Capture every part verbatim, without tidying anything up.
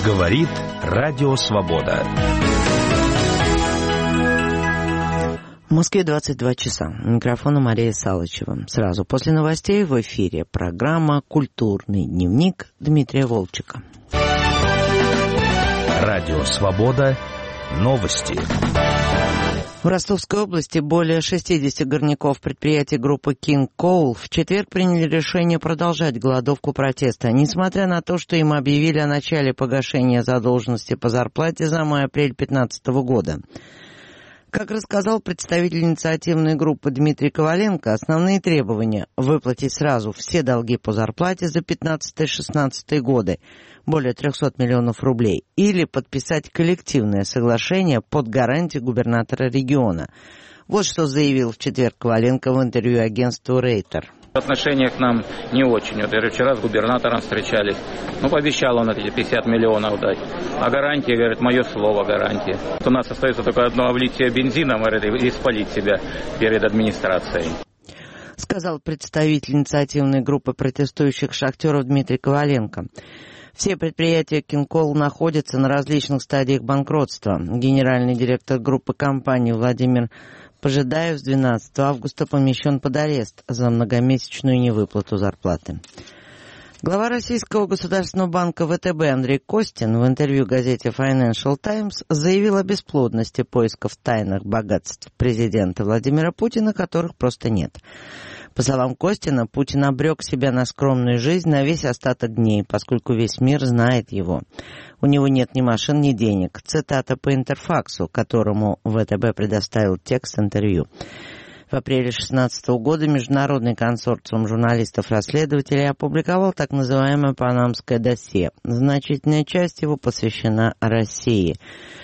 Говорит Радио Свобода. В Москве двадцать два часа. У микрофона Мария Салычева. Сразу после новостей в эфире программа «Культурный дневник» Дмитрия Волчека. Радио Свобода. Новости. В Ростовской области более шестидесяти горняков предприятий группы King Coal в четверг приняли решение продолжать голодовку протеста, несмотря на то, что им объявили о начале погашения задолженности по зарплате за май-апрель две тысячи пятнадцатого года. Как рассказал представитель инициативной группы Дмитрий Коваленко, основные требования – выплатить сразу все долги по зарплате за пятнадцатый-шестнадцатый годы, более трехсот миллионов рублей, или подписать коллективное соглашение под гарантией губернатора региона. Вот что заявил в четверг Коваленко в интервью агентству «Рейтер». Отношения к нам не очень. Вот я вчера с губернатором встречались. Ну, пообещал он эти пятьдесят миллионов дать. А гарантия, говорит, мое слово гарантия. У нас остается только одно облить себя бензином, говорит, и спалить себя перед администрацией. Сказал представитель инициативной группы протестующих шахтеров Дмитрий Коваленко. Все предприятия King Coal находятся на различных стадиях банкротства. Генеральный директор группы компаний Владимир Пожидаев с двенадцатого августа помещен под арест за многомесячную невыплату зарплаты. Глава Российского государственного банка вэ тэ бэ Андрей Костин в интервью газете Financial Times заявил о бесплодности поисков тайных богатств президента Владимира Путина, которых просто нет. По словам Костина, Путин обрек себя на скромную жизнь на весь остаток дней, поскольку весь мир знает его. У него нет ни машин, ни денег. Цитата по Интерфаксу, которому вэ тэ бэ предоставил текст интервью. В апреле две тысячи шестнадцатого года международный консорциум журналистов-расследователей опубликовал так называемое «Панамское досье». Значительная часть его посвящена России.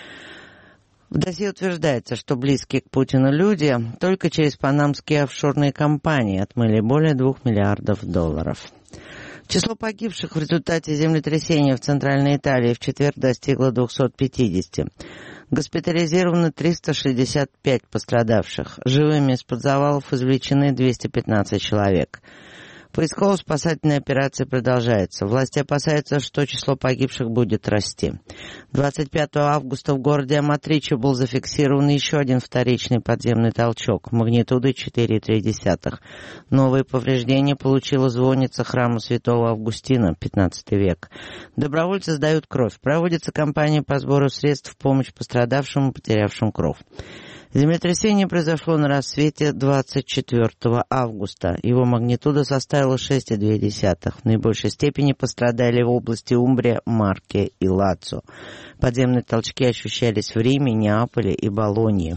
В досье утверждается, что близкие к Путину люди только через панамские офшорные компании отмыли более двух миллиардов долларов. Число погибших в результате землетрясения в Центральной Италии в четверг достигло двухсот пятидесяти. Госпитализировано триста шестьдесят пять пострадавших. Живыми из-под завалов извлечены двести пятнадцать человек. Поисково-спасательная операция продолжается. Власти опасаются, что число погибших будет расти. двадцать пятого августа в городе Аматриче был зафиксирован еще один вторичный подземный толчок магнитудой четыре целых три десятых. Новые повреждения получила звонница храма Святого Августина, пятнадцатый век. Добровольцы сдают кровь. Проводится кампания по сбору средств в помощь пострадавшим и потерявшим кровь. Землетрясение произошло на рассвете двадцать четвёртого августа. Его магнитуда составила шесть целых две десятых. В наибольшей степени пострадали в области Умбрия, Марке и Лацо. Подземные толчки ощущались в Риме, Неаполе и Болонье.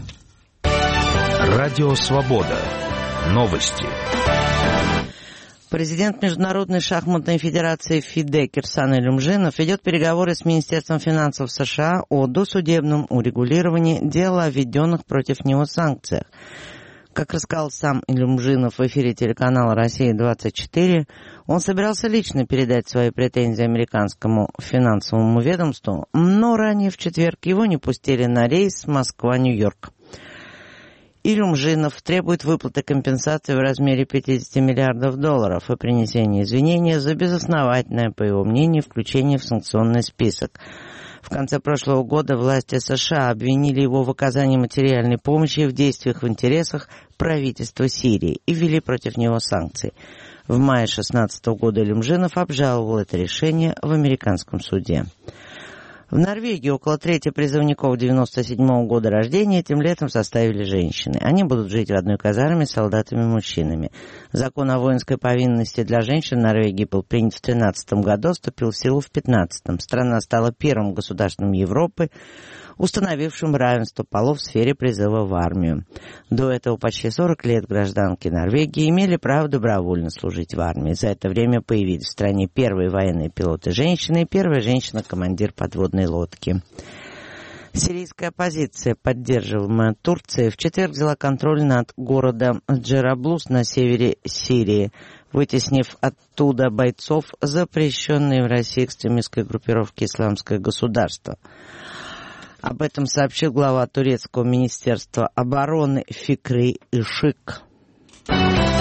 Радио Свобода. Новости. Президент Международной шахматной федерации ФИДЕ Кирсан Илюмжинов ведет переговоры с Министерством финансов США о досудебном урегулировании дела о введенных против него санкциях. Как рассказал сам Илюмжинов в эфире телеканала «Россия двадцать четыре», он собирался лично передать свои претензии американскому финансовому ведомству, но ранее в четверг его не пустили на рейс Москва-Нью-Йорк. Илюмжинов требует выплаты компенсации в размере пятидесяти миллиардов долларов и принесения извинения за безосновательное, по его мнению, включение в санкционный список. В конце прошлого года власти США обвинили его в оказании материальной помощи в действиях в интересах правительства Сирии и ввели против него санкции. В мае две тысячи шестнадцатого года Илюмжинов обжаловал это решение в американском суде. В Норвегии около трети призывников девяносто седьмого года рождения этим летом составили женщины. Они будут жить в одной казарме с солдатами-мужчинами. Закон о воинской повинности для женщин в Норвегии был принят в две тысячи тринадцатом году, вступил в силу в две тысячи пятнадцатом. Страна стала первым государством Европы, установившим равенство полов в сфере призыва в армию. До этого почти сорок лет гражданки Норвегии имели право добровольно служить в армии. За это время появились в стране первые военные пилоты-женщины и первая женщина-командир подводной лодки. Сирийская оппозиция, поддерживаемая Турцией, в четверг взяла контроль над городом Джераблус на севере Сирии, вытеснив оттуда бойцов запрещенной в России экстремистской группировки «Исламское государство». Об этом сообщил глава турецкого министерства обороны Фикри Ишик.